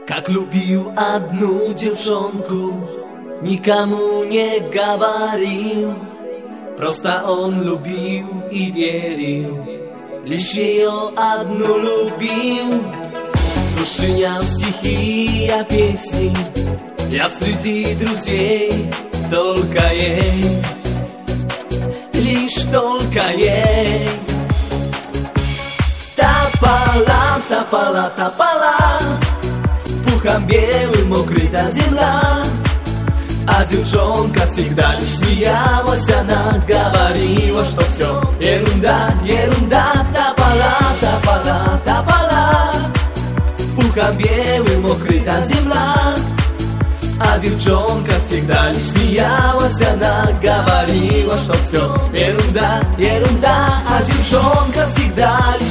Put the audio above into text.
Как любил одну девчонку, никому не говорил. Просто он любил и верил, лишь ее одну любил. Сочинял стихи, а песни я среди друзей только ей, лишь только ей. Топола, топола, топола, пухом белым укрыта земля. А девчонка всегда лишь смеялась, она говорила, что все ерунда, ерунда. Топола, топола, топола, пухом белым укрыта земля. А девчонка всегда лишь смеялась, она говорила, что все ерунда, ерунда. А девчонка всегда лишь